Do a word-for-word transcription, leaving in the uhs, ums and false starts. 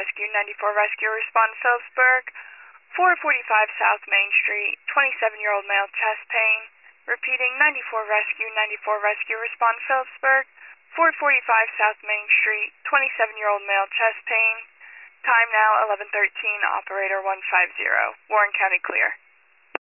Rescue, ninety-four Rescue, respond Phillipsburg. four forty-five South Main Street, twenty-seven-year-old male, chest pain. Repeating, ninety-four Rescue, ninety-four Rescue, respond Phillipsburg. four forty-five South Main Street, twenty-seven-year-old male, chest pain. Time now eleven thirteen, operator one five zero. Warren County clear.